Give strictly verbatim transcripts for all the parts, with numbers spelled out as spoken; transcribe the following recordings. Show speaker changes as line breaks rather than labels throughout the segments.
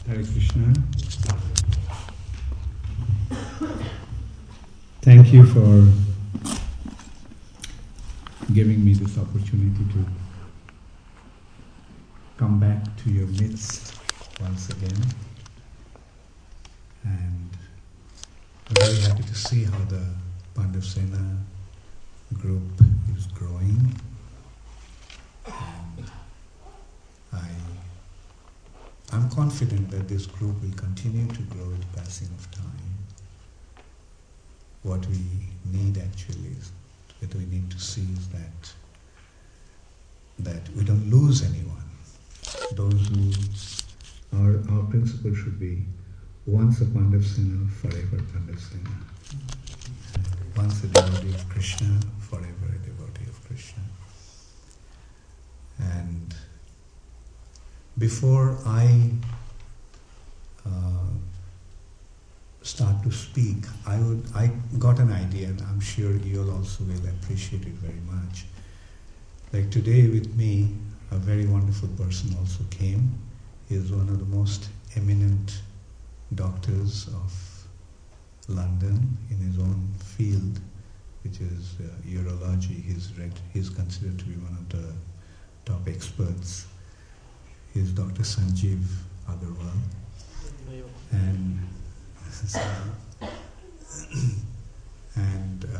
Hare Krishna. Thank you for giving me this opportunity to come back to your midst once again. And I'm very happy to see how the Pandavsena group is growing. And I, I'm confident that this group will continue to grow with the passing of time. What we need actually is, what we need to see is that that we don't lose anyone. Those who, our, our principle should be once a Pandavsena, forever Pandavsena. Once a devotee of Krishna, forever a devotee of Krishna. And before I uh, start to speak, I would I got an idea, and I'm sure you all also will appreciate it very much. Like today with me, a very wonderful person also came. He is one of the most eminent doctors of London in his own field, which is uh, urology. He's read, he's considered to be one of the top experts. He's Doctor Sanjeev Agarwal. And so, and uh,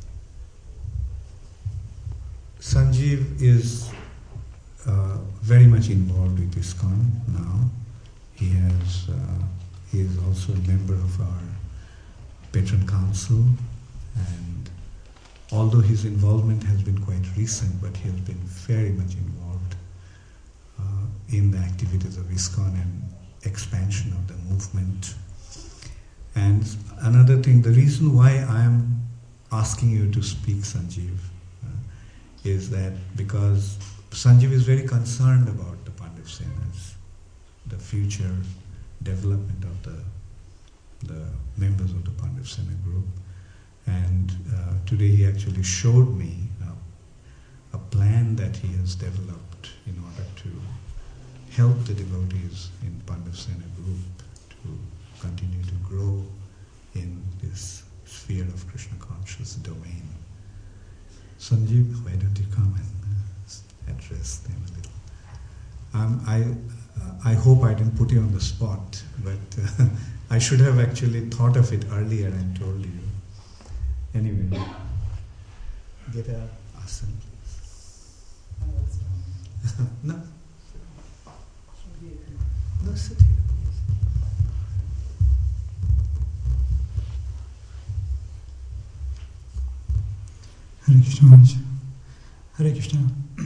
Sanjeev is uh, very much involved with ISKCON now. He has uh, he is also a member of our patron council, and although his involvement has been quite recent, but he has been very much involved uh, in the activities of ISKCON and expansion of the movement. And another thing, the reason why I am asking you to speak, Sanjeev, uh, is that because Sanjeev is very concerned about the Pandavsenas, the future development of the, the members of the Pandavsena group. And uh, today he actually showed me uh, a plan that he has developed in order to help the devotees in Pandavsena group to continue to grow in this sphere of Krishna conscious domain. Sanjeev, why don't you come and uh, address them a little? Um, I uh, I hope I didn't put you on the spot, but uh, I should have actually thought of it earlier and told you. Anyway, get a asana, please. No, no, sit here.
Hare Krishna Maharaj. Hare Krishna.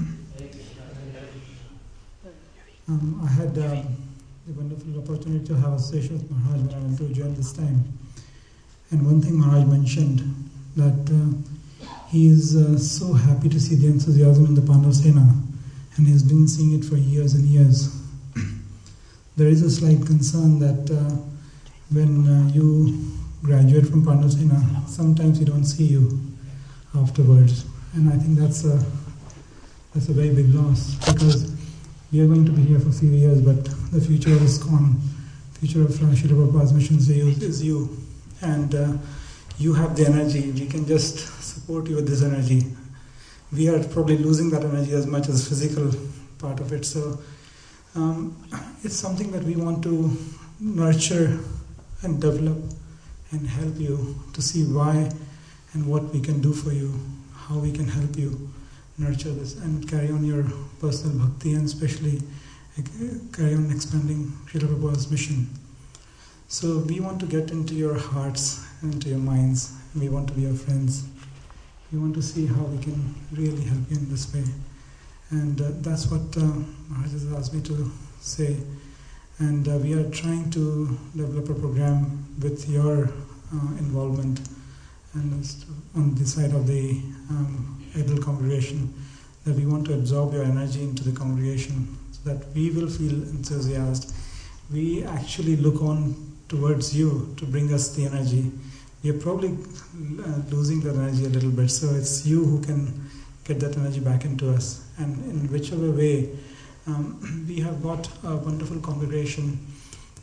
Um, I had uh, the wonderful opportunity to have a session with Maharaj when I went to join this time. And one thing Maharaj mentioned, that uh, he is uh, so happy to see the enthusiasm in the Pandavsena, and he has been seeing it for years and years. There is a slight concern that uh, when uh, you graduate from Pandavsena, sometimes you don't see you afterwards, and I think that's a that's a very big loss, because we are going to be here for a few years, but the future of ISKCON, future of Srila Prabhupada's mission is you, and uh, you have the energy. We can just support you with this energy. We are probably losing that energy as much as physical part of it. So um, it's something that we want to nurture and develop and help you to see why and what we can do for you, how we can help you nurture this and carry on your personal bhakti, and especially uh, carry on expanding Srila Prabhupada's mission. So we want to get into your hearts and into your minds. We want to be your friends. We want to see how we can really help you in this way. And uh, that's what uh, Maharaj has asked me to say. And uh, we are trying to develop a program with your uh, involvement, and on the side of the um, idol congregation, that we want to absorb your energy into the congregation so that we will feel enthusiastic. We actually look on towards you to bring us the energy. We are probably uh, losing that energy a little bit, so it's you who can get that energy back into us. And in whichever way, um, we have got a wonderful congregation.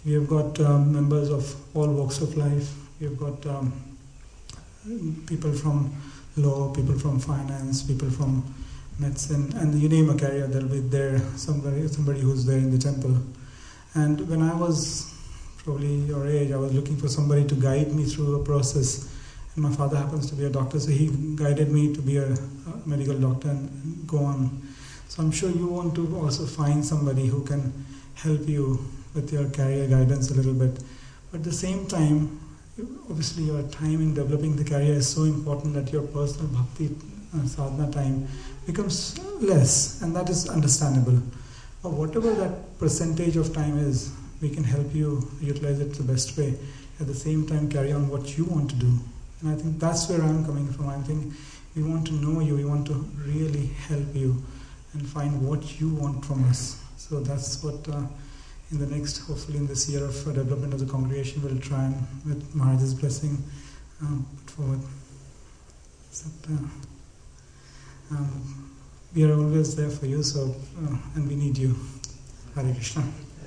We have got um, members of all walks of life. We have got um, people from law, people from finance, people from medicine, and you name a career, there'll be there somebody, somebody who's there in the temple. And when I was probably your age, I was looking for somebody to guide me through a process. And my father happens to be a doctor, so he guided me to be a, a medical doctor and go on. So I'm sure you want to also find somebody who can help you with your career guidance a little bit. But at the same time, obviously your time in developing the career is so important that your personal bhakti uh, sadhana time becomes less, and that is understandable. But whatever that percentage of time is, we can help you utilize it the best way. At the same time, carry on what you want to do. And I think that's where I'm coming from. I think we want to know you, we want to really help you and find what you want from us. So that's what uh, in the next, hopefully in this year of uh, development of the congregation, we'll try and, with Maharaj's blessing, um, put forward. So, uh, um, we are always there for you, so uh, and we need you. Hare Krishna.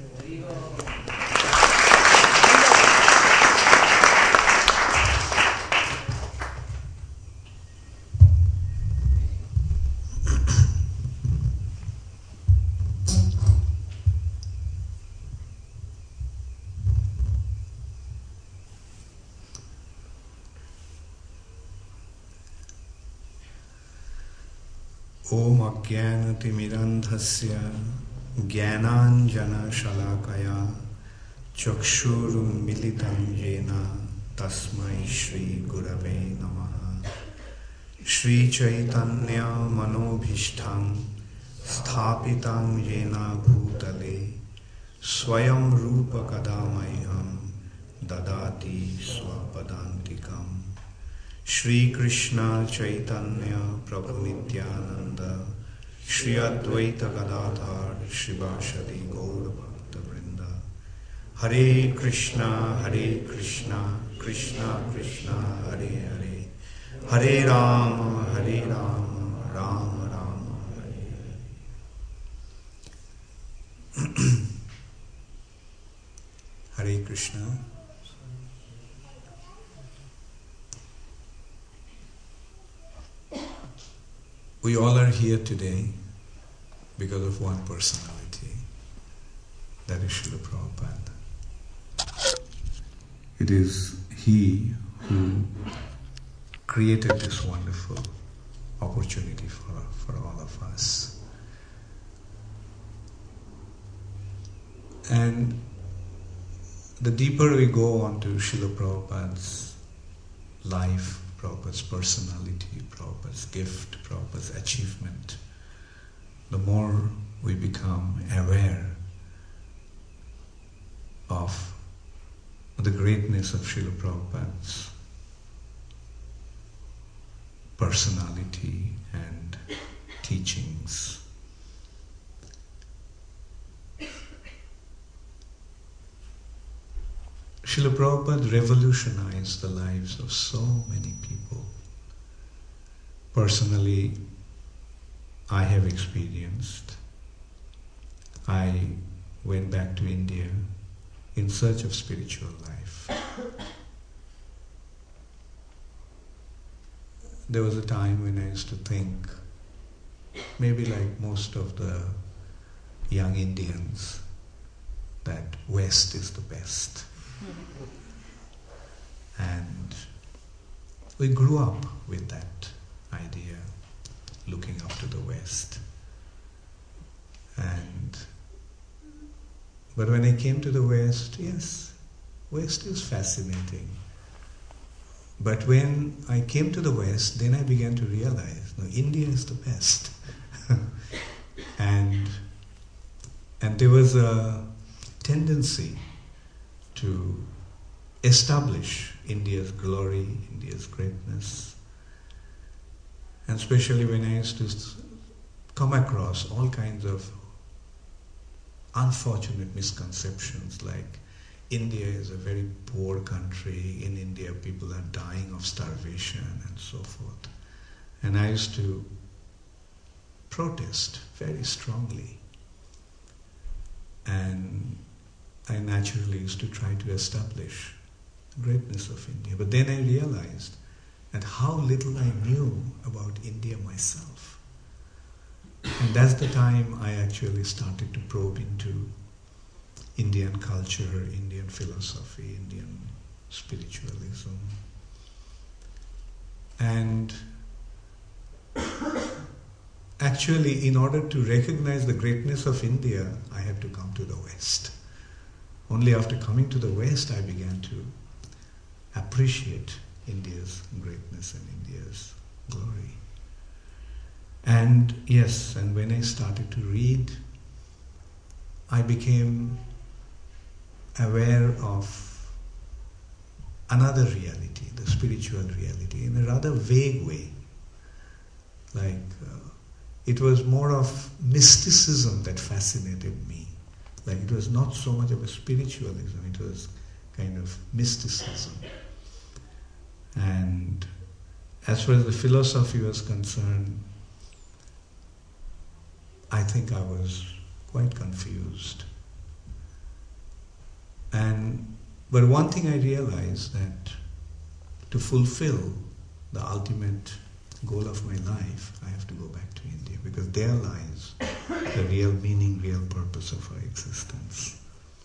Om Ajnanatimirandhasya Jnananjana Shalakaya Chakshurum Militam Jena Tasmai Shri Gurave Namaha. Shri Chaitanya Manobhishtam Sthapitam Jena Bhutale Swayam Rupa Kadamayam Dadati Swapadantikam. Shri Krishna Chaitanya Prabhu Nityananda Shri Advaita Gadadhar Shivashadi Gaura Bhakta Vrinda. Hare Krishna Hare Krishna Krishna Krishna Hare Hare Hare Rama Hare Rama Rama Rama Hare Hare. Hare Krishna. We all are here today because of one personality, that is Srila Prabhupada. It is he who created this wonderful opportunity for, for all of us. And the deeper we go onto Srila Prabhupada's life, Prabhupada's personality, Prabhupada's gift, Prabhupada's achievement, the more we become aware of the greatness of Srila Prabhupada's personality and teachings. Srila Prabhupada revolutionized the lives of so many people. Personally, I have experienced. I went back to India in search of spiritual life. There was a time when I used to think, maybe like most of the young Indians, that West is the best. And we grew up with that idea, looking up to the West. And but when I came to the West, yes, West is fascinating. But when I came to the West, then I began to realize, no, India is the best. and and there was a tendency to establish India's glory, India's greatness. And especially when I used to come across all kinds of unfortunate misconceptions, like India is a very poor country, in India people are dying of starvation and so forth. And I used to protest very strongly. And I naturally used to try to establish the greatness of India. But then I realized that how little I knew about India myself. And that's the time I actually started to probe into Indian culture, Indian philosophy, Indian spiritualism. And actually, in order to recognize the greatness of India, I had to come to the West. Only after coming to the West, I began to appreciate India's greatness and India's glory. And yes, and when I started to read, I became aware of another reality, the spiritual reality, in a rather vague way. Like, uh, it was more of mysticism that fascinated me. Like, it was not so much of a spiritualism, it was kind of mysticism. And as far as the philosophy was concerned, I think I was quite confused. And but one thing I realized, that to fulfill the ultimate goal of my life, I have to go back to India, because there lies the real meaning, real purpose of our existence.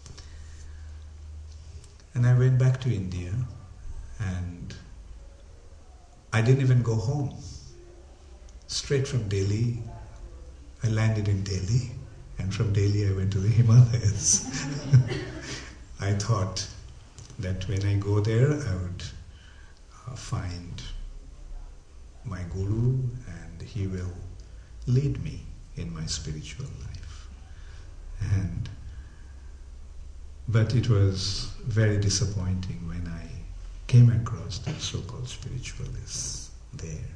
And I went back to India, and I didn't even go home. Straight from Delhi, I landed in Delhi, and from Delhi I went to the Himalayas. I thought that when I go there, I would uh, find my guru, and he will lead me in my spiritual life. And but it was very disappointing when I came across the so-called spiritualists there.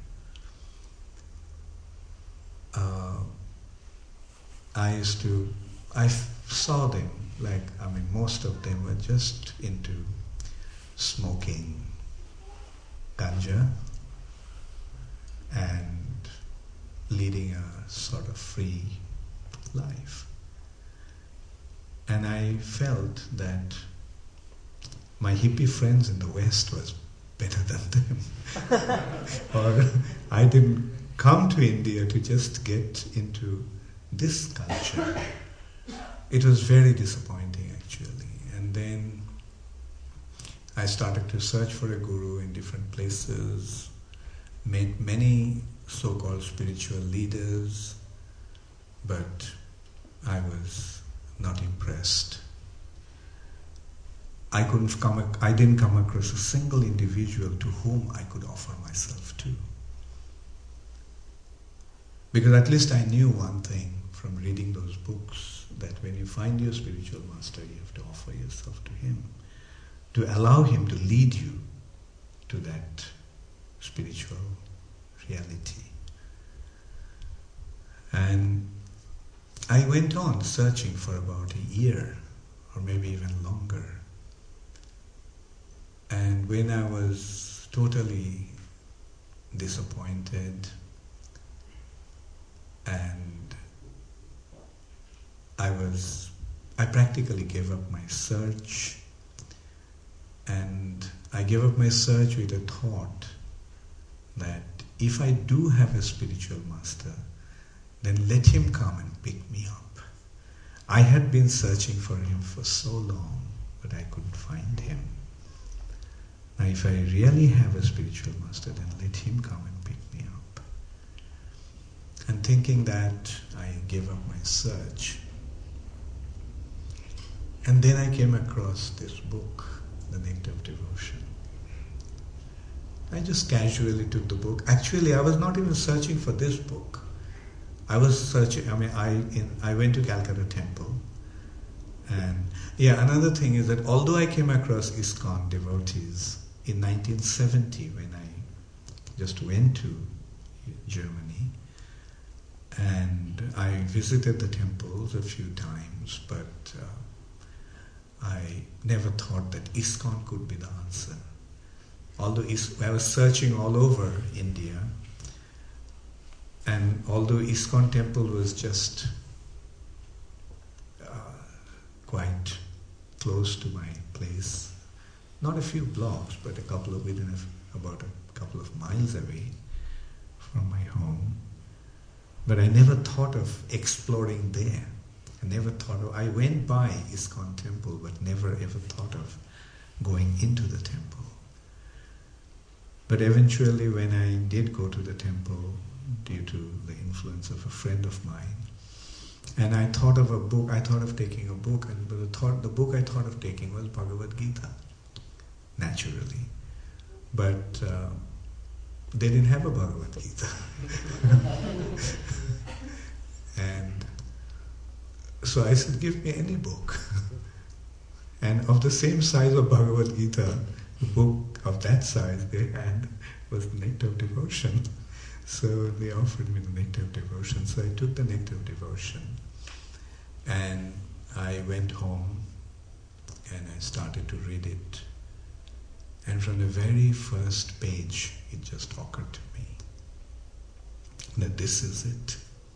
Uh, I used to, I f- saw them, like, I mean, most of them were just into smoking ganja and leading a sort of free life. And I felt that my hippie friends in the West was better than them. Or I didn't come to India to just get into this culture. It was very disappointing, actually. And then I started to search for a guru in different places, met many so-called spiritual leaders, but I was not impressed. I couldn't come. I didn't come across a single individual to whom I could offer myself to. Because at least I knew one thing from reading those books, that when you find your spiritual master, you have to offer yourself to him, to allow him to lead you to that spiritual reality. And I went on searching for about a year, or maybe even longer. And when I was totally disappointed, and I was, I practically gave up my search, and I gave up my search with a thought that if I do have a spiritual master, then let him come and pick me up. I had been searching for him for so long, but I couldn't find him. Now, if I really have a spiritual master, then let him come and pick me up. And thinking that, I gave up my search. And then I came across this book, The Nectar of Devotion. I just casually took the book. Actually, I was not even searching for this book. I was searching, I mean, I in, I went to Calcutta Temple. And yeah, another thing is that although I came across ISKCON devotees in nineteen seventy, when I just went to Germany, and I visited the temples a few times, but uh, I never thought that ISKCON could be the answer. Although I was searching all over India, and although ISKCON temple was just uh, quite close to my place, not a few blocks, but a couple of within a, about a couple of miles away from my home. But I never thought of exploring there. I never thought of, I went by ISKCON temple, but never ever thought of going into the temple. But eventually when I did go to the temple, due to the influence of a friend of mine, and I thought of a book, I thought of taking a book, and the, thought, the book I thought of taking was Bhagavad Gita, naturally. But uh, they didn't have a Bhagavad Gita. And so I said, give me any book. And of the same size of Bhagavad Gita, the book of that size they had was the Nectar of Devotion. So they offered me the Nectar of Devotion. So I took the Nectar of Devotion and I went home and I started to read it. And from the very first page, it just occurred to me that this is it.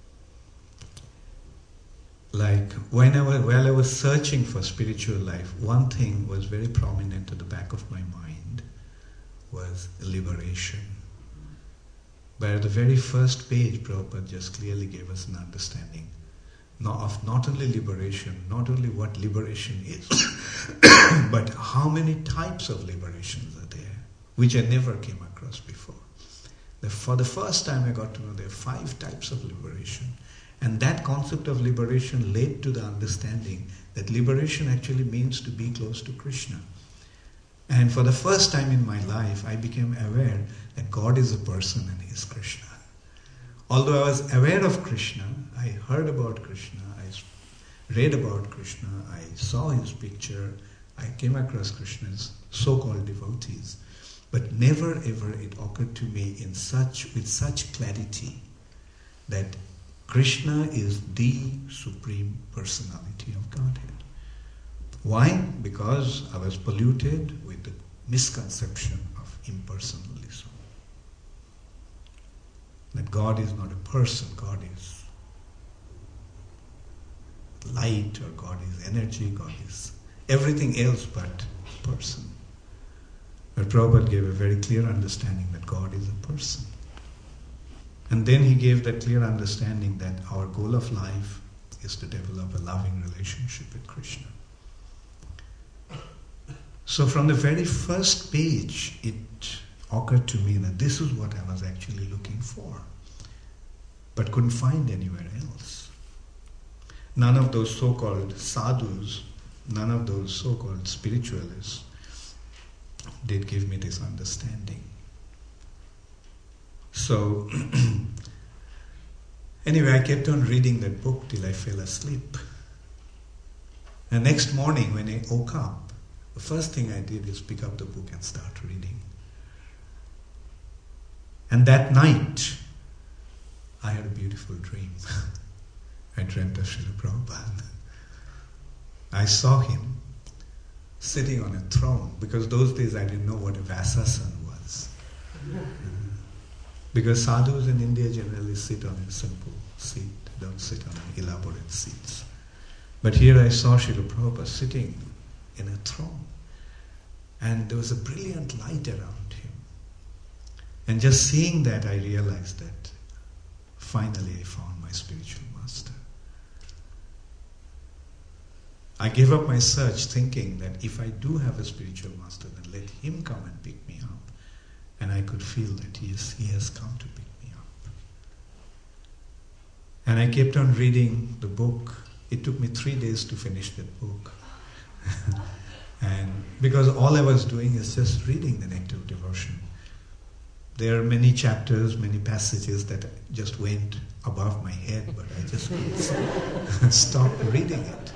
Like when I was, while I was searching for spiritual life, one thing was very prominent at the back of my mind was liberation. But at the very first page, Prabhupada just clearly gave us an understanding not of not only liberation, not only what liberation is, but how many types of liberations are there, which I never came across before. The, for the first time I got to know there are five types of liberation. And that concept of liberation led to the understanding that liberation actually means to be close to Krishna. And for the first time in my life, I became aware that God is a person and He is Krishna. Although I was aware of Krishna, I heard about Krishna, I read about Krishna, I saw His picture, I came across Krishna's so-called devotees, but never ever it occurred to me in such with such clarity that Krishna is the Supreme Personality of Godhead. Why? Because I was polluted with the misconception of impersonalism. That God is not a person, God is light, or God is energy, God is everything else but person. But Prabhupada gave a very clear understanding that God is a person. And then he gave that clear understanding that our goal of life is to develop a loving relationship with Krishna. So from the very first page, it occurred to me that this is what I was actually looking for, but couldn't find anywhere else. None of those so-called sadhus, none of those so-called spiritualists did give me this understanding. So, anyway, I kept on reading that book till I fell asleep. And next morning when I woke up, the first thing I did is pick up the book and start reading. And that night, I had a beautiful dream. I dreamt of Srila Prabhupada. I saw him sitting on a throne, because those days I didn't know what a Vyasasana was. Because sadhus in India generally sit on a simple seat, don't sit on elaborate seats. But here I saw Srila Prabhupada sitting in a throne, and there was a brilliant light around him. And just seeing that, I realized that finally I found my spiritual master. I gave up my search thinking that if I do have a spiritual master, then let him come and pick me up. And I could feel that he, is, he has come to pick me up. And I kept on reading the book. It took me three days to finish that book. And because all I was doing is just reading the Nectar of Devotion. There are many chapters, many passages that just went above my head, but I just couldn't stop reading it.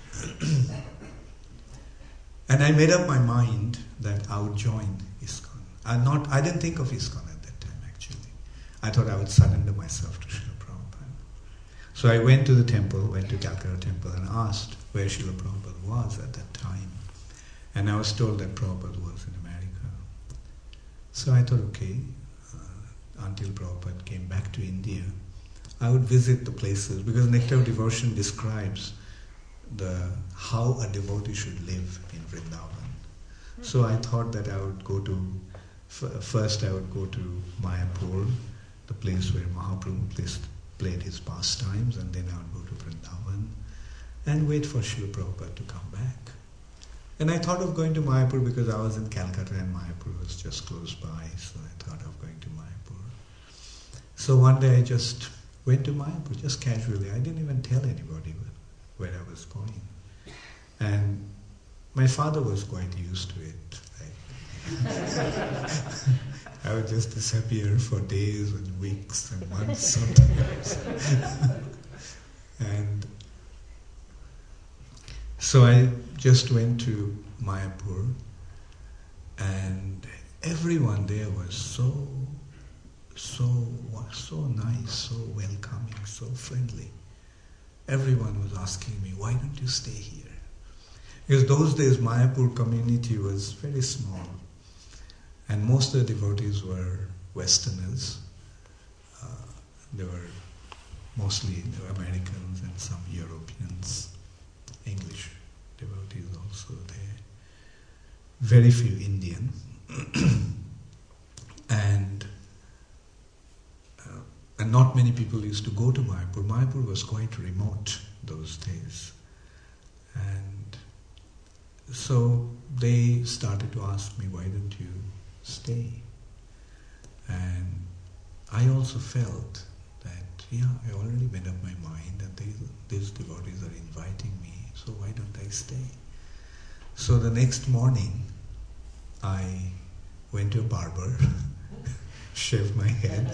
And I made up my mind that I would join ISKCON. I not I didn't think of ISKCON at that time actually. I thought I would surrender myself to Srila Prabhupada. So I went to the temple, went to Calcutta temple and asked where Srila Prabhupada was at that time. And I was told that Prabhupada was in America. So I thought, okay, uh, until Prabhupada came back to India, I would visit the places, because Nectar of Devotion describes the how a devotee should live in Vrindavan. So I thought that I would go to, f- first I would go to Mayapur, the place where Mahaprabhu placed, played his pastimes, and then I would go to Vrindavan and wait for Srila Prabhupada to come back. And I thought of going to Mayapur because I was in Calcutta and Mayapur was just close by, so I thought of going to Mayapur. So one day I just went to Mayapur, just casually. I didn't even tell anybody where I was going. And my father was quite used to it. Like, I would just disappear for days and weeks and months sometimes. And so I just went to Mayapur, and everyone there was so, so, so nice, so welcoming, so friendly. Everyone was asking me, why don't you stay here? Because those days Mayapur community was very small, and most of the devotees were Westerners. Uh, they were mostly Americans and some Europeans, English devotees also there. Very few Indian. and uh, and not many people used to go to Mayapur. Mayapur was quite remote those days. And so they started to ask me, why don't you stay? And I also felt that, yeah, I already made up my mind that these, these devotees are inviting me, so why don't I stay? So the next morning, I went to a barber, shaved my head.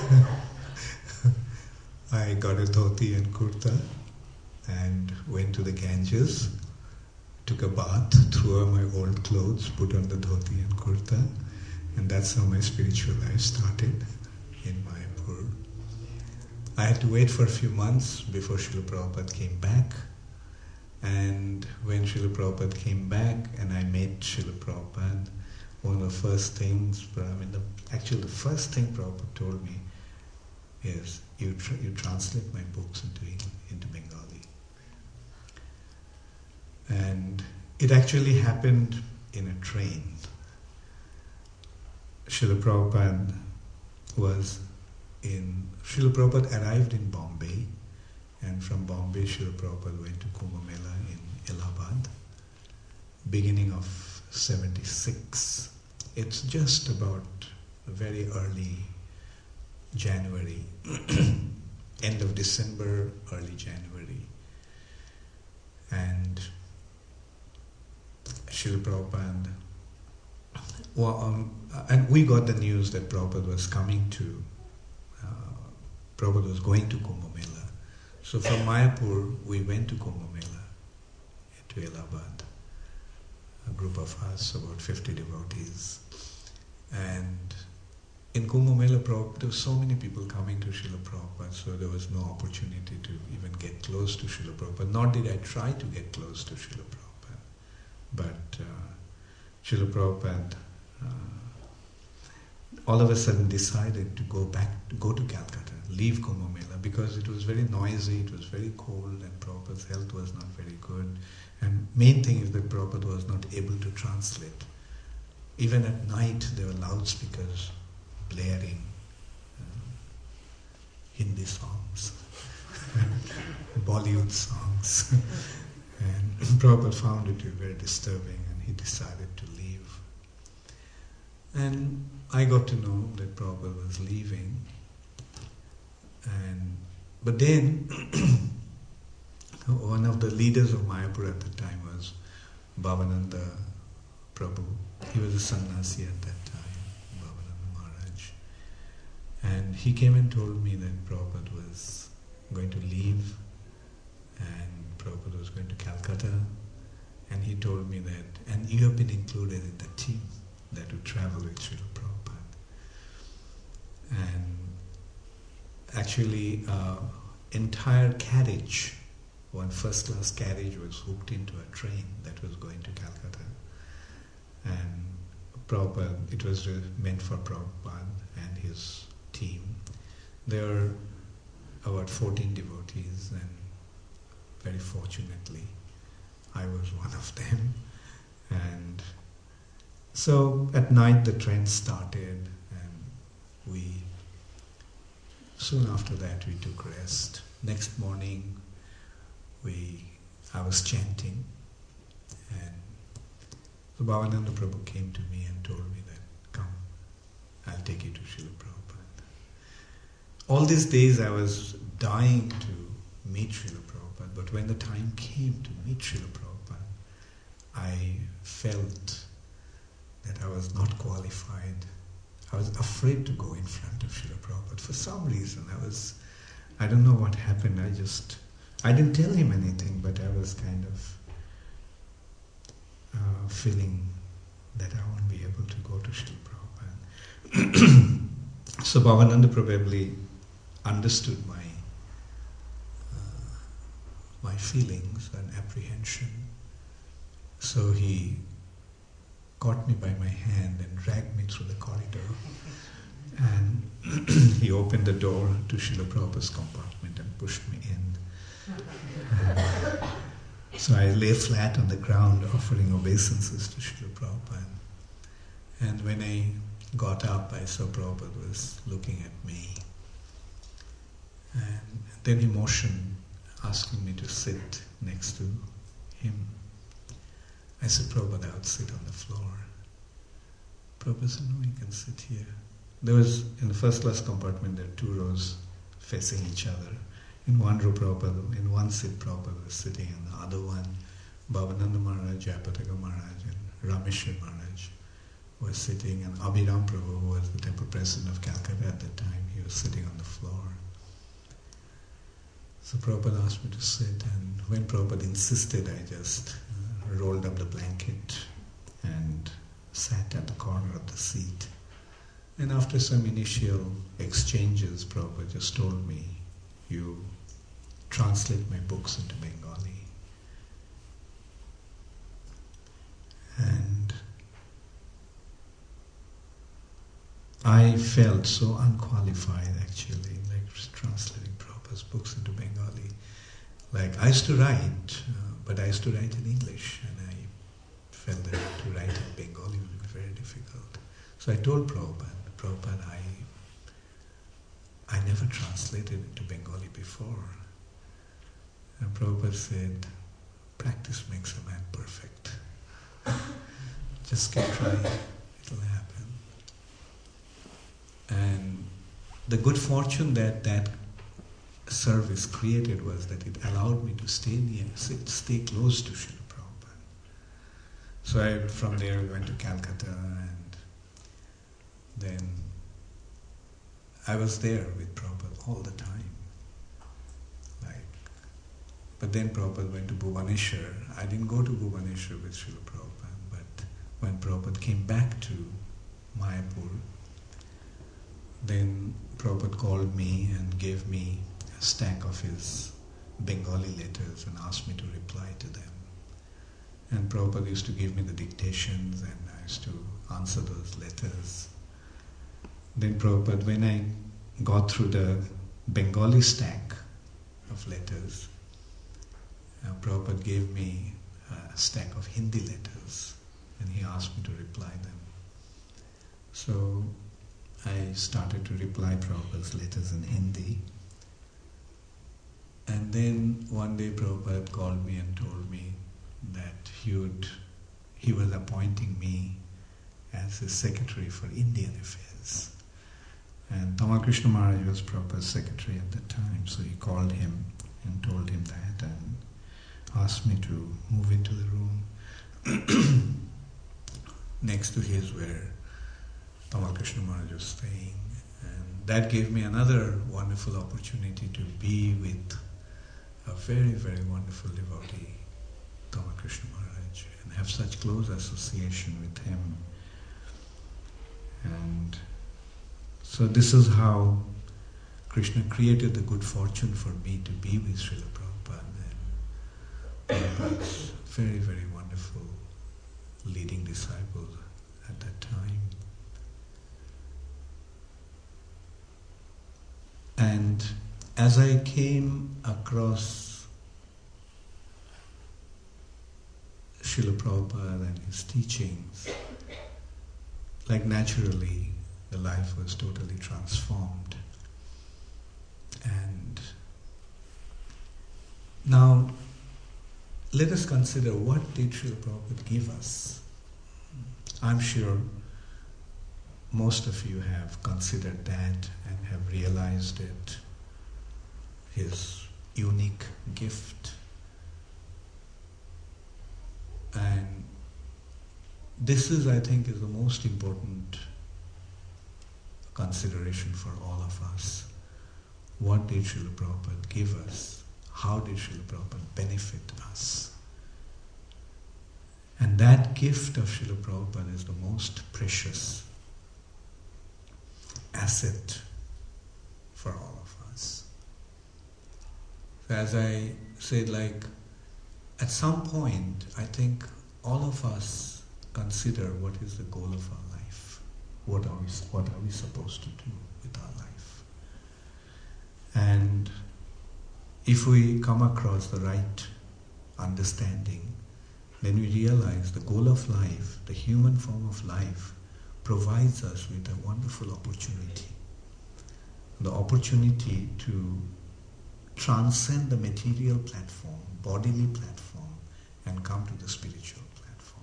I got a dhoti and kurta and went to the Ganges, took a bath, threw away my old clothes, put on the dhoti and kurta, and that's how my spiritual life started in Mayapur. I had to wait for a few months before Srila Prabhupada came back, and when Srila Prabhupada came back and I met Srila Prabhupada, one of the first things, I mean, the, actually the first thing Prabhupada told me is, you, tra- you translate my books into, into Bengali. And it actually happened in a train. Srila Prabhupada was in, Srila Prabhupada arrived in Bombay, and from Bombay Srila Prabhupada went to Kumbh Mela in Allahabad, beginning of seventy-six. It's just about very early January, end of December, early January. And Srila Prabhupada, well, um, and we got the news that Prabhupada was coming to, uh, Prabhupada was going to Kumbh Mela. So from Mayapur, we went to Kumbh Mela, to Allahabad. A group of us, about fifty devotees. And in Kumbh Mela, there were so many people coming to Srila Prabhupada, so there was no opportunity to even get close to Srila Prabhupada. Nor did I try to get close to Srila Prabhupada. But uh, Srila Prabhupada uh, all of a sudden decided to go back, to go to Calcutta, leave Kumbh Mela, because it was very noisy, it was very cold, and Prabhupada's health was not very good. And main thing is that Prabhupada was not able to translate. Even at night, there were loudspeakers blaring uh, Hindi songs, Bollywood songs. And Prabhupada found it very disturbing, and he decided to leave. And I got to know that Prabhupada was leaving. And but then one of the leaders of Mayapur at the time was Bhavananda Prabhu. He was a sannyasi at that time, Bhavananda Maharaj. And he came and told me that Prabhupada was going to leave, and Prabhupada was going to Calcutta, and he told me that, and you have been included in the team that would travel with Srila Prabhupada. And actually, uh, entire carriage, one first-class carriage was hooked into a train that was going to Calcutta. And Prabhupada, it was meant for Prabhupada and his team. There were about fourteen devotees, and very fortunately, I was one of them. And so at night the trend started, and we, soon after that we took rest. Next morning we, I was chanting, and so Bhavananda Prabhu came to me and told me that, come, I'll take you to Srila Prabhupada. All these days I was dying to meet Srila Prabhupada, but when the time came to meet Srila Prabhupada, I felt that I was not qualified. I was afraid to go in front of Srila Prabhupada. For some reason, I was, I don't know what happened, I just, I didn't tell him anything, but I was kind of uh, feeling that I won't be able to go to Srila Prabhupada. So Bhavananda probably understood my uh, my feelings and apprehension. So he caught me by my hand and dragged me through the corridor, and he opened the door to Srila Prabhupada's compartment and pushed me in. And so I lay flat on the ground offering obeisances to Srila Prabhupada. And when I got up, I saw Prabhupada was looking at me. And then he motioned, asking me to sit next to him. I said, Prabhupada, I would sit on the floor. Prabhupada said, no, you can sit here. There was, in the first class compartment, there were two rows facing each other. In one row, Prabhupada, in one seat, Prabhupada was sitting, and the other one, Bhavananda Maharaj, Jayapataka Maharaj, and Rameshwar Maharaj was sitting, and Abhiram Prabhu, who was the temple president of Calcutta at that time, he was sitting on the floor. So Prabhupada asked me to sit, and when Prabhupada insisted, I just uh, rolled up the blanket and sat at the corner of the seat. And after some initial exchanges, Prabhupada just told me, you translate my books into Bengali. And I felt so unqualified actually, like translating Prabhupada's books into Bengali. Like I used to write, uh, but I used to write in English, and I felt that to write in Bengali would be very difficult. So I told Prabhupada, Prabhupada, I, I never translated into Bengali before. And Prabhupada said, practice makes a man perfect. Just keep trying, it'll happen. And the good fortune that that service created was that it allowed me to stay near, stay close to Srila Prabhupada. So I, from there, we went to Calcutta, and then I was there with Prabhupada all the time. Like, but then Prabhupada went to Bhubaneswar. I didn't go to Bhubaneswar with Srila Prabhupada, but when Prabhupada came back to Mayapur, then Prabhupada called me and gave me a stack of his Bengali letters and asked me to reply to them. And Prabhupada used to give me the dictations, and I used to answer those letters. Then Prabhupada, when I got through the Bengali stack of letters, uh, Prabhupada gave me a stack of Hindi letters, and he asked me to reply them. So I started to reply Prabhupada's letters in Hindi. And then one day Prabhupada called me and told me that he would, he was appointing me as his secretary for Indian affairs. And Tamal Krishna Maharaj was Prabhupada's secretary at that time, so he called him and told him that and asked me to move into the room next to his where Tamal Krishna Maharaj was staying. And that gave me another wonderful opportunity to be with a very, very wonderful devotee, Tamal Krishna Maharaj, and have such close association with him. And so this is how Krishna created the good fortune for me to be with Srila Prabhupada. And Prabhupada's very, very wonderful leading disciple at that time. And as I came across Srila Prabhupada and his teachings, like naturally, the life was totally transformed. And now, let us consider, what did Srila Prabhupada give us? I'm sure most of you have considered that and have realized it, his unique gift. And this is, I think, is the most important consideration for all of us. What did Srila Prabhupada give us? How did Srila Prabhupada benefit us? And that gift of Srila Prabhupada is the most precious asset for all of us. So as I said, like, at some point, I think all of us consider what is the goal of our life. What are we, what are we supposed to do with our life? And if we come across the right understanding, then we realize the goal of life, the human form of life, provides us with a wonderful opportunity. The opportunity to transcend the material platform, bodily platform, and come to the spiritual platform.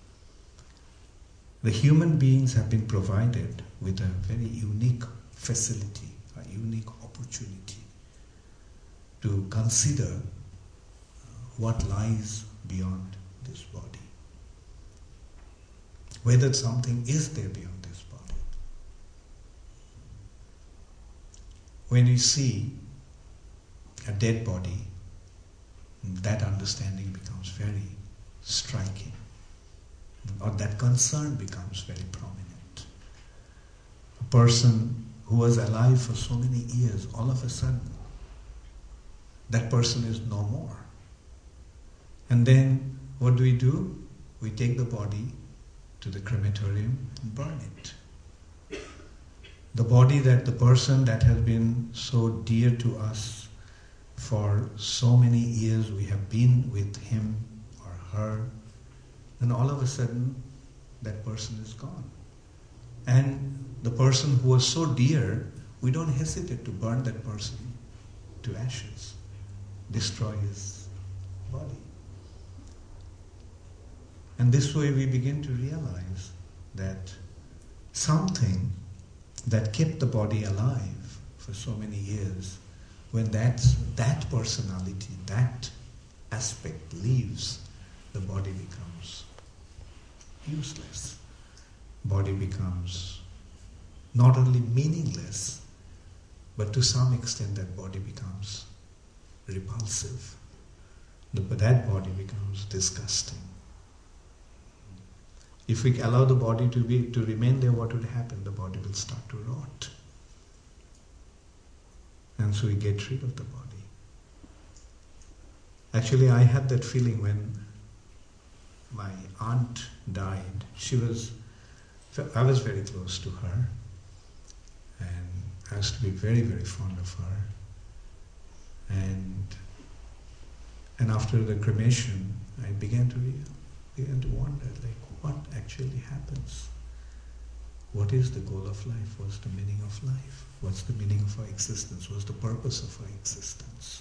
The human beings have been provided with a very unique facility, a unique opportunity to consider what lies beyond this body. Whether something is there beyond this body. When you see a dead body, that understanding becomes very striking, or that concern becomes very prominent. A person who was alive for so many years, all of a sudden, that person is no more. And then what do we do? We take the body to the crematorium and burn it. The body that the person that has been so dear to us for so many years, we have been with him or her, and all of a sudden that person is gone. And the person who was so dear, we don't hesitate to burn that person to ashes, destroy his body. And this way we begin to realize that something that kept the body alive for so many years, when that, that personality, that aspect leaves, the body becomes useless. Body becomes not only meaningless, but to some extent that body becomes repulsive. The, that body becomes disgusting. If we allow the body to be to remain there, what would happen? The body will start to rot. And so we get rid of the body. Actually, I had that feeling when my aunt died. She was, I was very close to her, and I used to be very, very fond of her. And and after the cremation, I began to re- began to wonder, like, what actually happens? What is the goal of life? What's the meaning of life? What's the meaning of our existence? What's the purpose of our existence?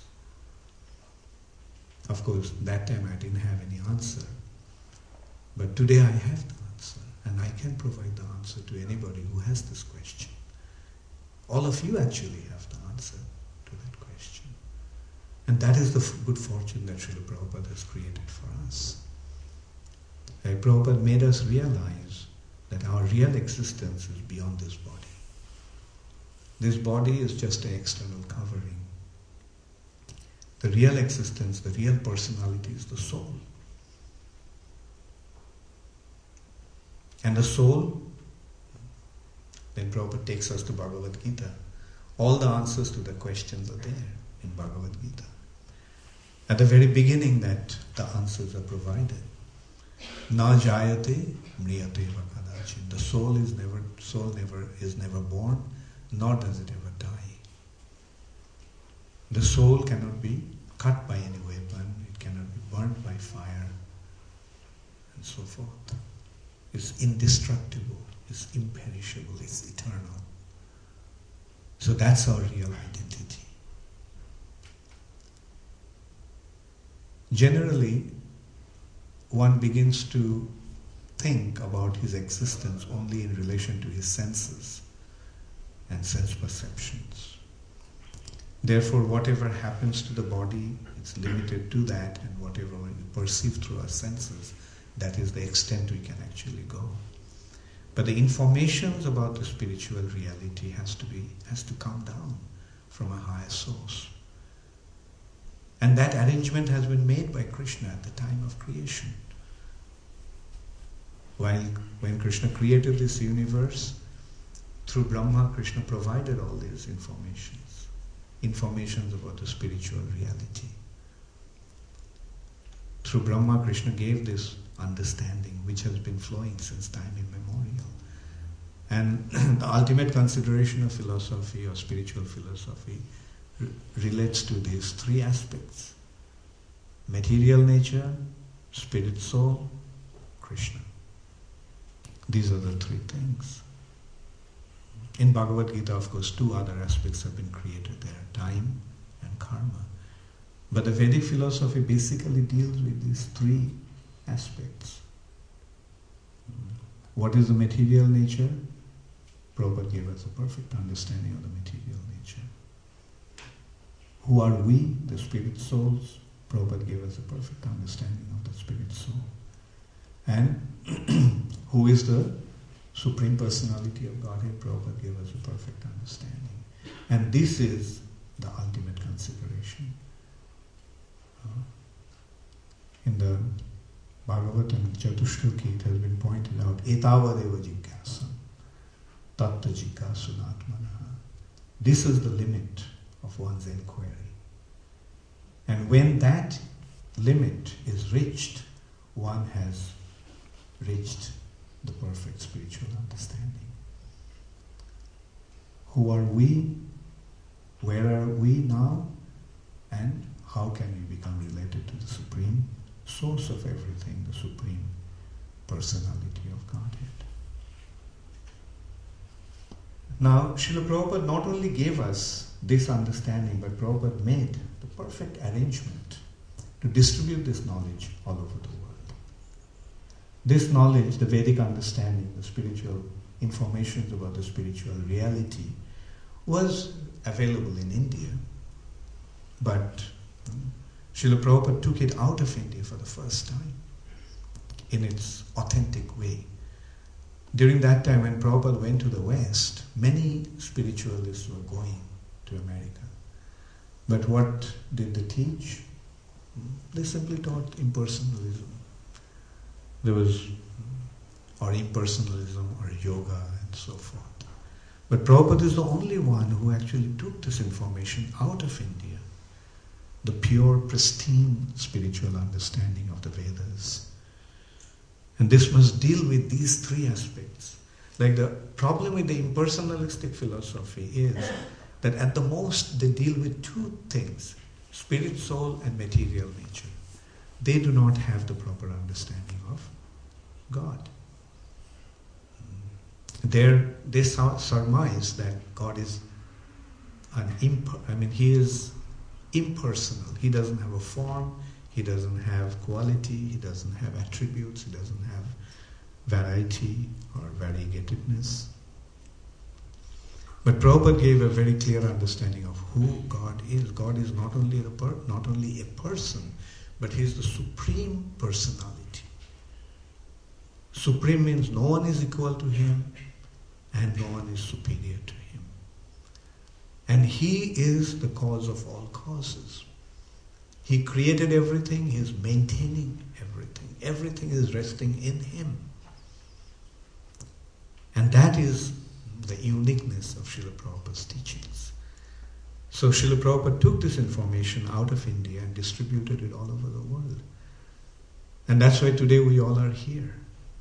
Of course, that time I didn't have any answer. But today I have the answer, and I can provide the answer to anybody who has this question. All of you actually have the answer to that question. And that is the f- good fortune that Srila Prabhupada has created for us. Like Prabhupada made us realize that our real existence is beyond this body. This body is just an external covering. The real existence, the real personality is the soul. And the soul, then Prabhupada takes us to Bhagavad Gita. All the answers to the questions are there in Bhagavad Gita. At the very beginning that the answers are provided. Na jayate mriyate va kadachin. The soul is never soul never is never born, nor does it ever die. The soul cannot be cut by any weapon, it cannot be burnt by fire. and so forth. It's indestructible, it's imperishable, it's eternal. So that's our real identity. Generally, one begins to think about his existence only in relation to his senses and sense perceptions. Therefore, whatever happens to the body, it's limited to that, and whatever we perceive through our senses, that is the extent we can actually go. But the information about the spiritual reality has to be has to come down from a higher source. And that arrangement has been made by Krishna at the time of creation. While when Krishna created this universe, through Brahma, Krishna provided all these informations, informations about the spiritual reality. Through Brahma, Krishna gave this understanding which has been flowing since time immemorial. And the ultimate consideration of philosophy or spiritual philosophy r- relates to these three aspects: material nature, spirit soul, Krishna. These are the three things. In Bhagavad Gita, of course, two other aspects have been created there, time and karma. But the Vedic philosophy basically deals with these three aspects. What is the material nature? Prabhupada gave us a perfect understanding of the material nature. Who are we, the spirit souls? Prabhupada gave us a perfect understanding of the spirit soul. And who is the Supreme Personality of Godhead? Prabhupada gave us a perfect understanding. And this is the ultimate consideration. Uh, in the Bhagavatam, Chatushloki, it has been pointed out, etavadeva jigyasam, tatta jigyasunatmanaha. This is the limit of one's inquiry. And when that limit is reached, one has reached the perfect spiritual understanding. Who are we? Where are we now? And how can we become related to the Supreme Source of everything, the Supreme Personality of Godhead? Now, Srila Prabhupada not only gave us this understanding, but Prabhupada made the perfect arrangement to distribute this knowledge all over the world. This knowledge, the Vedic understanding, the spiritual information about the spiritual reality, was available in India. But Srila Prabhupada took it out of India for the first time in its authentic way. During that time when Prabhupada went to the West, many spiritualists were going to America. But what did they teach? They simply taught impersonalism. There was, or impersonalism, or yoga, and so forth. But Prabhupada is the only one who actually took this information out of India, the pure, pristine spiritual understanding of the Vedas. And this must deal with these three aspects. Like the problem with the impersonalistic philosophy is that at the most they deal with two things, spirit, soul, and material nature. They do not have the proper understanding of God. They're, they surmise that God is an imp- I mean, He is impersonal. He doesn't have a form. He doesn't have quality. He doesn't have attributes. He doesn't have variety or variegatedness. But Prabhupada gave a very clear understanding of who God is. God is not only a per- not only a person, but He is the Supreme Personality. Supreme means no one is equal to Him and no one is superior to Him. And He is the cause of all causes. He created everything, He is maintaining everything. Everything is resting in Him. And that is the uniqueness of Srila Prabhupada's teachings. So Srila Prabhupada took this information out of India and distributed it all over the world. And that's why today we all are here.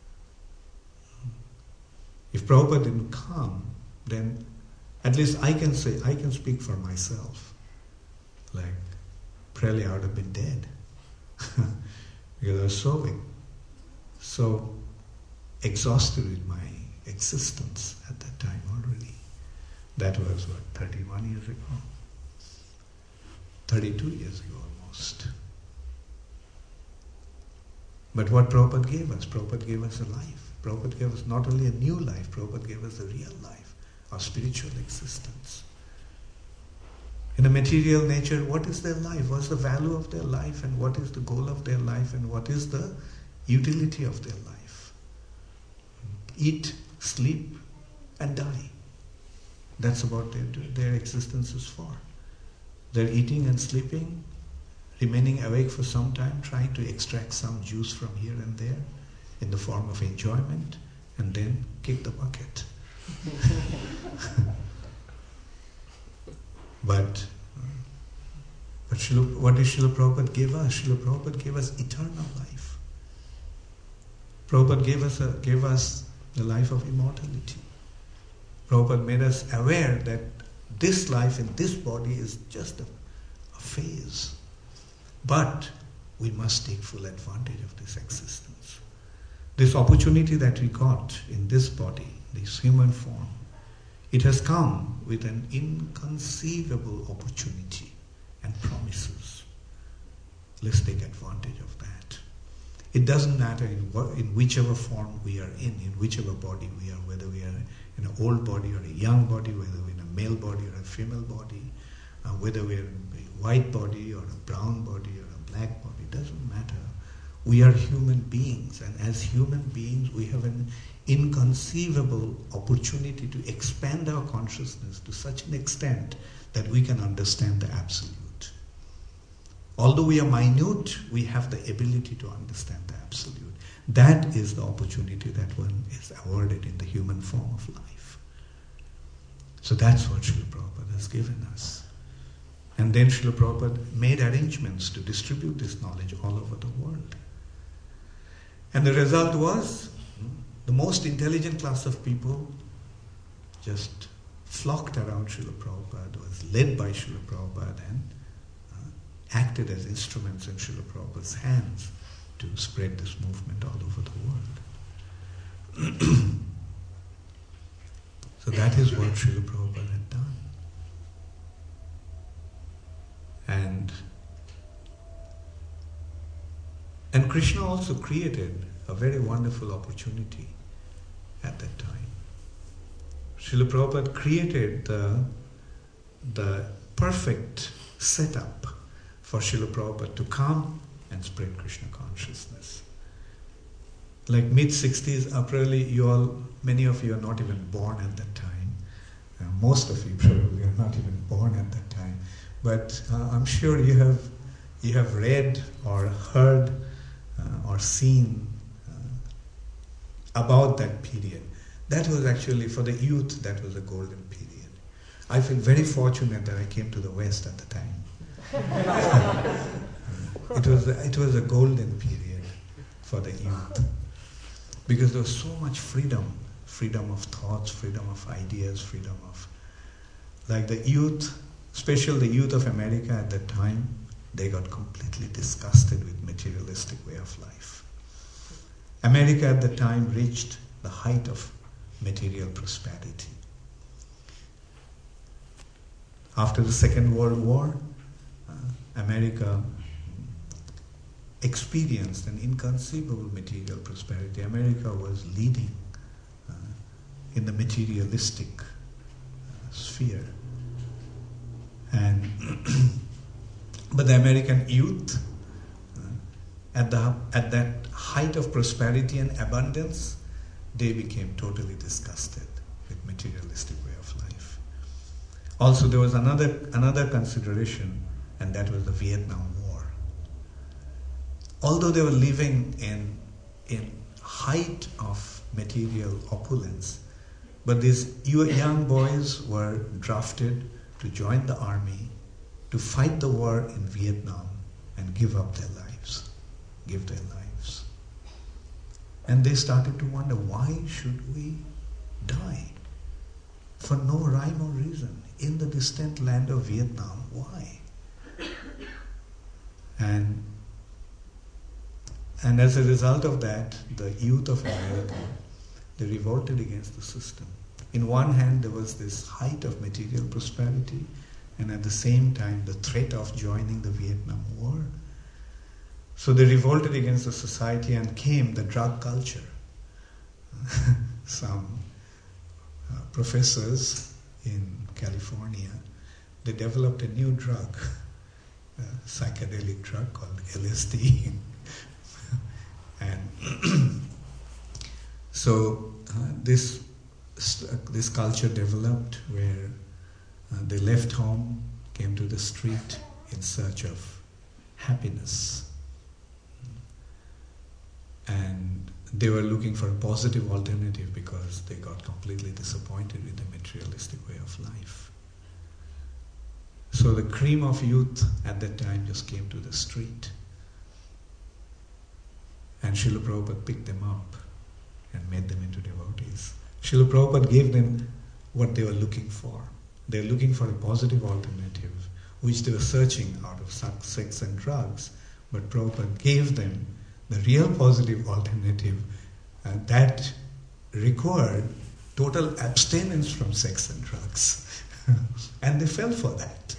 If Prabhupada didn't come, then at least I can say, I can speak for myself. Like, probably I would have been dead. Because I was serving. so exhausted with my existence at that time already. That was what, thirty-one years ago? thirty-two years ago almost. But what Prabhupada gave us, Prabhupada gave us a life. Prabhupada gave us not only a new life, Prabhupada gave us a real life, our spiritual existence. In a material nature, what is their life? What's the value of their life? And what is the goal of their life? And what is the utility of their life? Eat, sleep, and die. That's what their, their existence is for. They're eating and sleeping, remaining awake for some time, trying to extract some juice from here and there in the form of enjoyment, and then kick the bucket. But, but Srila, what did Srila Prabhupada give us? Srila Prabhupada gave us eternal life. Prabhupada gave us, a, gave us the life of immortality. Prabhupada made us aware that this life in this body is just a, a phase. But we must take full advantage of this existence. This opportunity that we got in this body, this human form, it has come with an inconceivable opportunity and promises. Let's take advantage of that. It doesn't matter in, what, in whichever form we are in, in whichever body we are, whether we are in an old body or a young body, whether we're in a male body or a female body, uh, whether we're in a white body or a brown body or a black body, it doesn't matter. We are human beings, and as human beings we have an inconceivable opportunity to expand our consciousness to such an extent that we can understand the Absolute. Although we are minute, we have the ability to understand the Absolute. That is the opportunity that one is awarded in the human form of life. So that's what Srila Prabhupada has given us. And then Srila Prabhupada made arrangements to distribute this knowledge all over the world. And the result was, the most intelligent class of people just flocked around Srila Prabhupada, was led by Srila Prabhupada, and uh, acted as instruments in Srila Prabhupada's hands to spread this movement all over the world. So that is what Srila Prabhupada had done. And, and Krishna also created a very wonderful opportunity at that time. Srila Prabhupada created the, the perfect setup for Srila Prabhupada to come and spread Krishna consciousness. Like mid-sixties, apparently you all, many of you are not even born at that time. Uh, most of you probably are not even born at that time. But uh, I'm sure you have, you have read or heard uh, or seen uh, about that period. That was actually, for the youth, that was a golden period. I feel very fortunate that I came to the West at the time. It was, a, it was a golden period for the youth. Because there was so much freedom, freedom of thoughts, freedom of ideas, freedom of... Like the youth, especially the youth of America at that time, they got completely disgusted with materialistic way of life. America at that time reached the height of material prosperity. After the Second World War, uh, America experienced an inconceivable material prosperity. America was leading uh, in the materialistic uh, sphere. And but the American youth, uh, at the at that height of prosperity and abundance, they became totally disgusted with materialistic way of life. Also, there was another another consideration, and that was the Vietnam War. Although they were living in in height of material opulence, but these young boys were drafted to join the army, to fight the war in Vietnam and give up their lives, give their lives. And they started to wonder, why should we die? For no rhyme or reason. In the distant land of Vietnam, why? And and as a result of that, the youth of America, they revolted against the system. In one hand, there was this height of material prosperity, and at the same time, the threat of joining the Vietnam War. So they revolted against the society, and came the drug culture. Some uh, professors in California, they developed a new drug, a psychedelic drug called L S D. And so uh, this uh, this culture developed where uh, they left home, came to the street in search of happiness. And they were looking for a positive alternative because they got completely disappointed with the materialistic way of life. So the cream of youth at that time just came to the street. And Srila Prabhupada picked them up and made them into devotees. Srila Prabhupada gave them what they were looking for. They were looking for a positive alternative, which they were searching out of sex and drugs. But Prabhupada gave them the real positive alternative uh, that required total abstinence from sex and drugs. And they fell for that.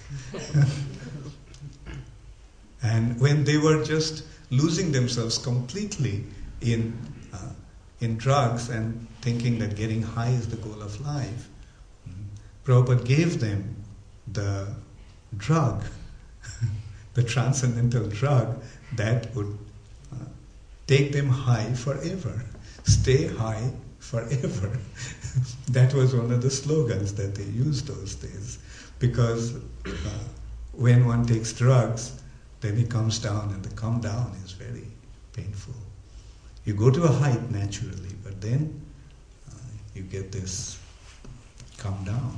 And when they were just losing themselves completely in uh, in drugs and thinking that getting high is the goal of life, Prabhupada gave them the drug, the transcendental drug that would uh, take them high forever, stay high forever. That was one of the slogans that they used those days, because uh, when one takes drugs, then it comes down, and the come down is very painful. You go to a height naturally, but then uh, you get this come down.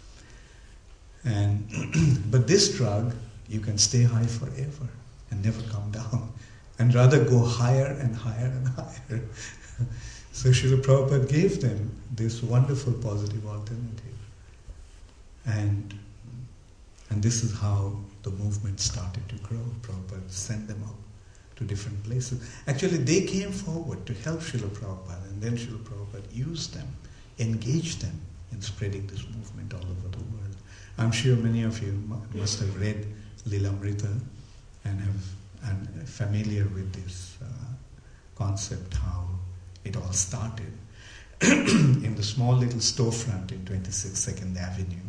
And but this drug, you can stay high forever and never come down, and rather go higher and higher and higher. So Srila Prabhupada gave them this wonderful positive alternative. And and this is how the movement started to grow. Prabhupada sent them out to different places. Actually, they came forward to help Srila Prabhupada, and then Srila Prabhupada used them, engaged them in spreading this movement all over the world. I'm sure many of you must have read Lilamrita and have and are familiar with this uh, concept, how it all started in the small little storefront in twenty-sixth second Avenue.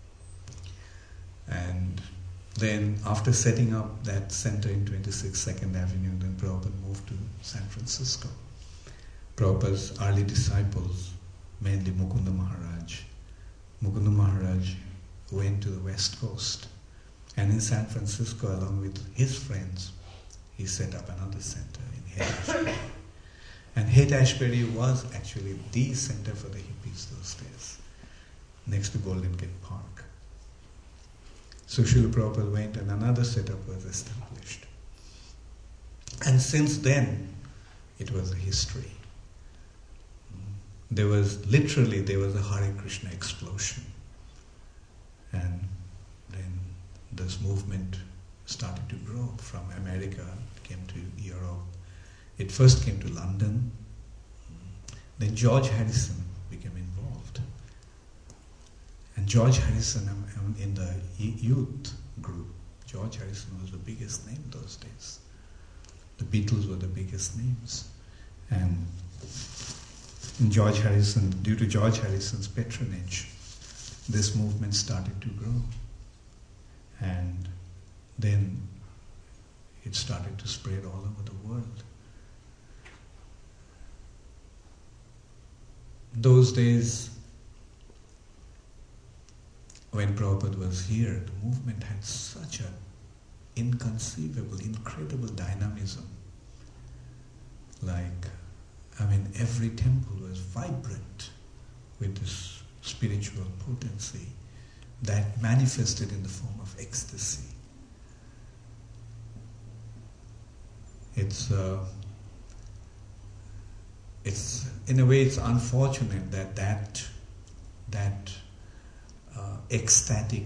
And then after setting up that center in twenty-sixth second Avenue, then Prabhupada moved to San Francisco. Prabhupada's early disciples, mainly Mukunda Maharaj. Mukunda Maharaj went to the West Coast, and in San Francisco, along with his friends, he set up another center in Haight-Ashbury. And Haight-Ashbury was actually the center for the hippies those days, next to Golden Gate Park. So Srila Prabhupada went, and another setup was established. And since then, it was a history. There was, literally, there was a Hare Krishna explosion. And then this movement started to grow from America, it came to Europe. It first came to London. Then George Harrison became involved. And George Harrison, in the youth group, George Harrison was the biggest name those days. The Beatles were the biggest names. And George Harrison, due to George Harrison's patronage, this movement started to grow. And then it started to spread all over the world. Those days, when Prabhupada was here, the movement had such an inconceivable, incredible dynamism. Like, I mean, every temple was vibrant with this spiritual potency that manifested in the form of ecstasy. It's, uh, it's in a way, it's unfortunate that that, that uh, ecstatic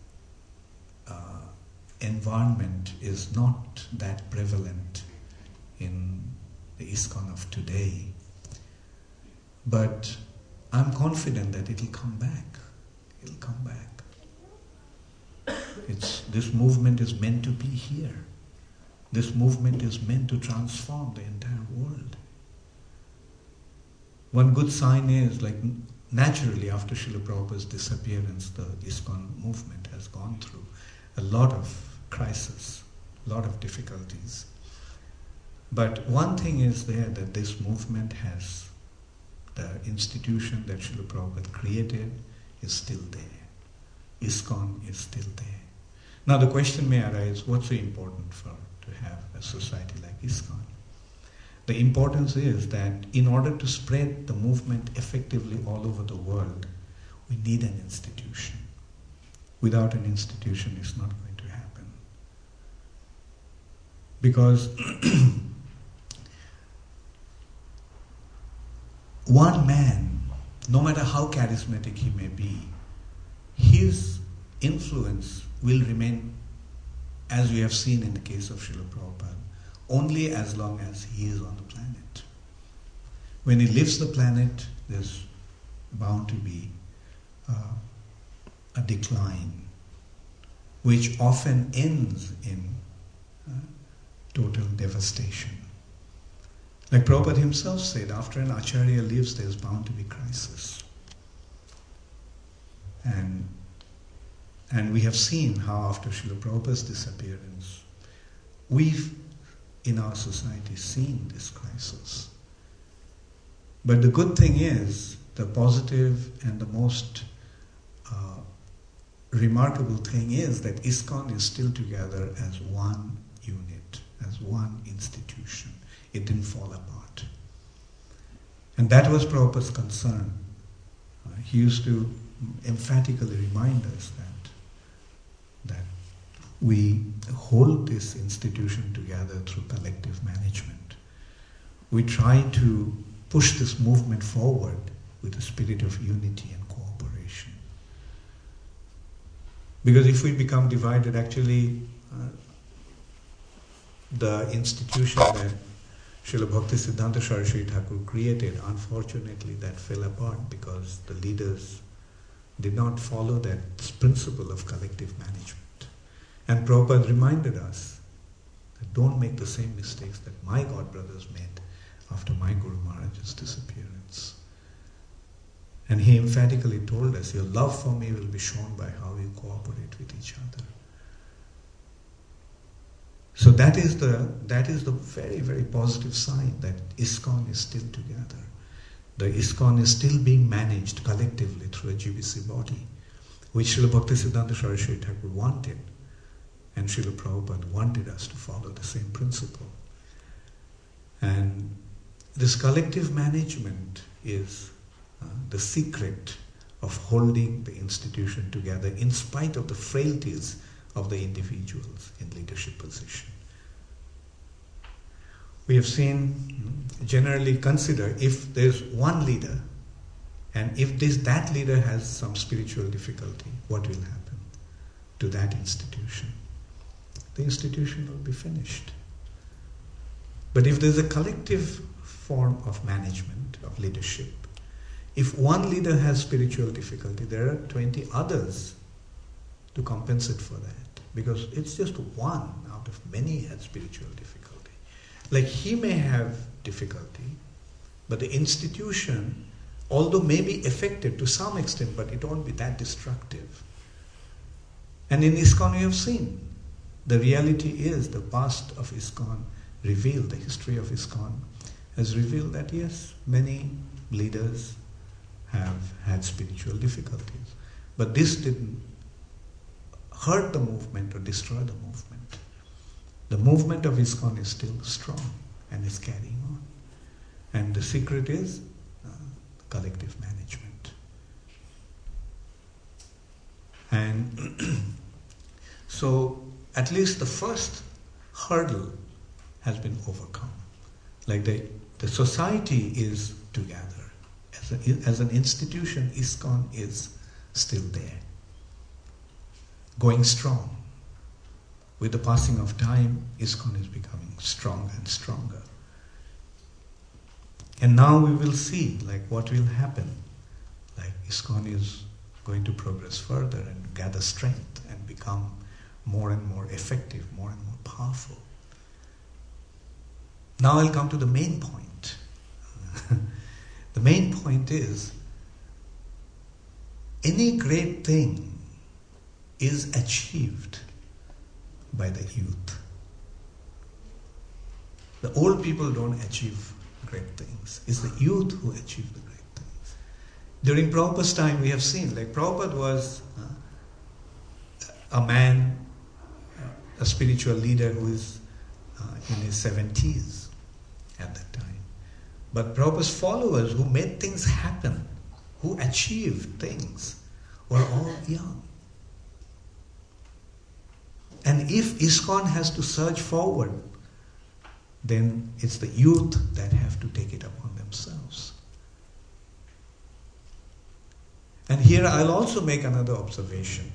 uh, environment is not that prevalent in the ISKCON of today. But I'm confident that it'll come back. It'll come back. It's, this movement is meant to be here. This movement is meant to transform the entire world. One good sign is, like, naturally after Srila Prabhupada's disappearance, the ISKCON movement has gone through a lot of crises, a lot of difficulties. But one thing is there, that this movement has, the institution that Srila Prabhupada created is still there. ISKCON is still there. Now the question may arise, what's so important for to have a society like ISKCON? The importance is that in order to spread the movement effectively all over the world, we need an institution. Without an institution, it's not going to happen. Because one man, no matter how charismatic he may be, his influence will remain, as we have seen in the case of Srila Prabhupada, only as long as he is on the planet. When he leaves the planet, there's bound to be uh, a decline, which often ends in uh, total devastation. Like Prabhupada himself said, after an Acharya leaves, there's bound to be crisis. And, and we have seen how after Srila Prabhupada's disappearance, we've in our society seen this crisis. But the good thing is, the positive and the most uh, remarkable thing is that ISKCON is still together as one unit, as one institution. It didn't fall apart. And that was Prabhupada's concern. Uh, he used to emphatically remind us that, that we hold this institution together through collective management. We try to push this movement forward with a spirit of unity and cooperation. Because if we become divided, actually, uh, the institution that Srila Bhaktisiddhanta Saraswati Thakur created, unfortunately, that fell apart because the leaders did not follow that principle of collective management. And Prabhupada reminded us that don't make the same mistakes that my God brothers made after my Guru Maharaj's disappearance. And he emphatically told us, your love for me will be shown by how you cooperate with each other. So that is the that is the very, very positive sign that ISKCON is still together. The ISKCON is still being managed collectively through a G B C body, which Srila Bhaktisiddhanta Saraswati Thakur wanted. And Srila Prabhupada wanted us to follow the same principle. And this collective management is uh, the secret of holding the institution together in spite of the frailties of the individuals in leadership position. We have seen, generally consider, if there's one leader, and if this that leader has some spiritual difficulty, what will happen to that institution? The institution will be finished. But if there's a collective form of management, of leadership, if one leader has spiritual difficulty, there are twenty others to compensate for that. Because it's just one out of many had spiritual difficulty. Like he may have difficulty, but the institution, although may be affected to some extent, but it won't be that destructive. And in ISKCON we have seen, the reality is the past of ISKCON revealed, the history of ISKCON has revealed that yes, many leaders have had spiritual difficulties. But this didn't hurt the movement or destroy the movement. The movement of ISKCON is still strong and is carrying on. And the secret is uh, collective management. And so at least the first hurdle has been overcome. Like the, the society is together. As, a, as an institution, ISKCON is still there, going strong. with the passing of time, ISKCON is becoming stronger and stronger. And now we will see like what will happen. Like ISKCON is going to progress further and gather strength and become more and more effective, more and more powerful. Now I'll come to the main point. The main point is, any great thing is achieved by the youth. The old people don't achieve great things. It's the youth who achieve the great things. During Prabhupada's time, we have seen, like Prabhupada was uh, a man, uh, a spiritual leader who is uh, in his seventies at that time. But Prabhupada's followers who made things happen, who achieved things, were all young. And if ISKCON has to surge forward, then it's the youth that have to take it upon themselves. And here I'll also make another observation.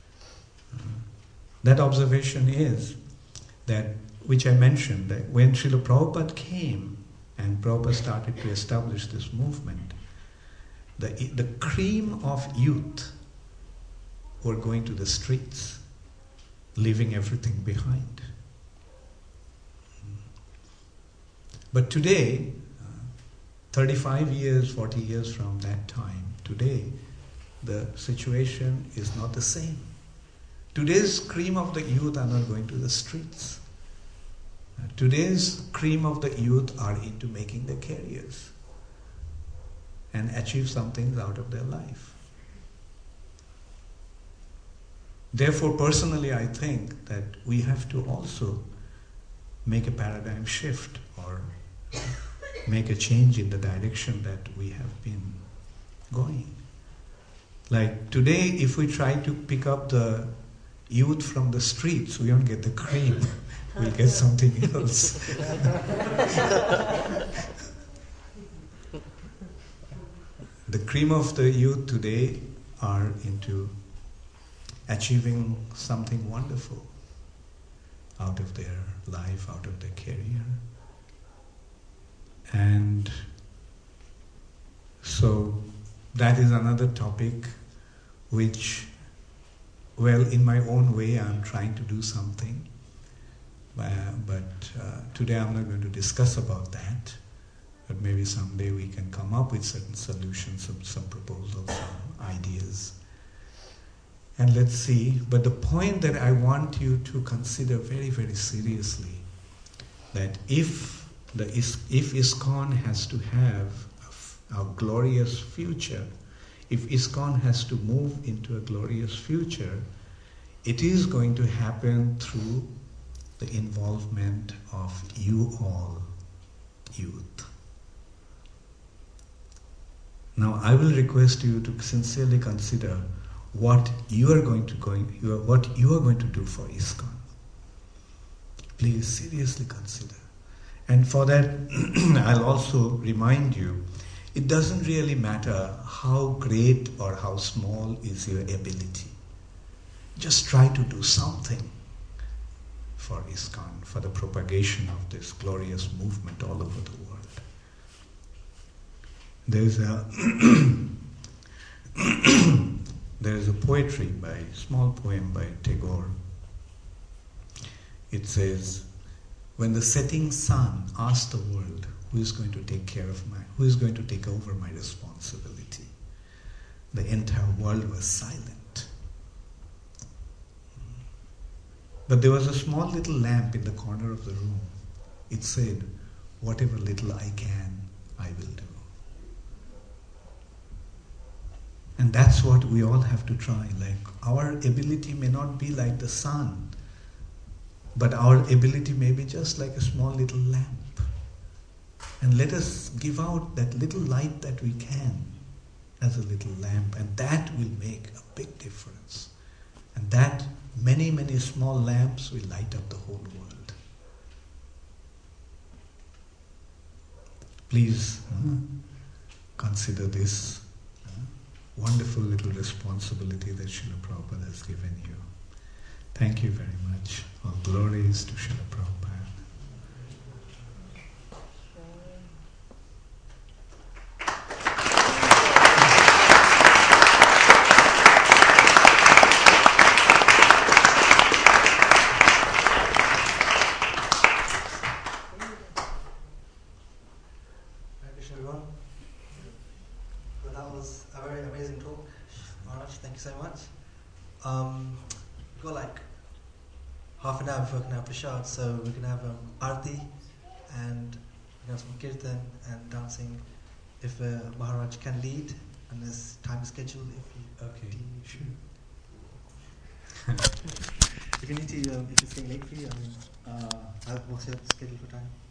That observation is that, which I mentioned, that when Srila Prabhupada came and Prabhupada started to establish this movement, the, the cream of youth were going to the streets, leaving everything behind. But today, uh, thirty-five years, forty years from that time, today, the situation is not the same. Today's cream of the youth are not going to the streets. Uh, today's cream of the youth are into making their careers and achieve something out of their life. Therefore, personally, I think that we have to also make a paradigm shift or make a change in the direction that we have been going. Like today, if we try to pick up the youth from the streets, we won't get the cream. We'll get something else. The cream of the youth today are into achieving something wonderful out of their life, out of their career. And so that is another topic which, well, in my own way, I'm trying to do something. Uh, but uh, today I'm not going to discuss about that. But maybe someday we can come up with certain solutions, some, some proposals, some ideas. And let's see. But the point that I want you to consider very, very seriously, that if the if ISKCON has to have a, a glorious future, if ISKCON has to move into a glorious future, it is going to happen through the involvement of you all, youth. Now, I will request you to sincerely consider what you are going to going, what you are going to do for ISKCON. Please seriously consider. And for that, I'll also remind you, it doesn't really matter how great or how small is your ability. Just try to do something for ISKCON, for the propagation of this glorious movement all over the world. There's a there is a poetry by, small poem by Tagore. It says, when the setting sun asked the world, who is going to take care of my, who is going to take over my responsibility? The entire world was silent. But there was a small little lamp in the corner of the room. It said, whatever little I can, I will do. And that's what we all have to try. Like, our ability may not be like the sun, but our ability may be just like a small little lamp. And let us give out that little light that we can as a little lamp, and that will make a big difference. And that many, many small lamps will light up the whole world. Please uh, consider this uh, wonderful little responsibility that Srila Prabhupada has given you. Thank you very much. All glories to Srila Prabhupada.
Hare Krishna, everyone. Well, that was a very amazing talk, Maharaj. Thank you so much. Um, we've got like half an hour before we can have prasad, so we can have um, arti and we can have some kirtan and dancing if uh, Maharaj can lead and this time is scheduled. If you,
Okay,
do you-
sure.
if you need to, um, if it's getting late for you, I mean, uh, what's your schedule for time?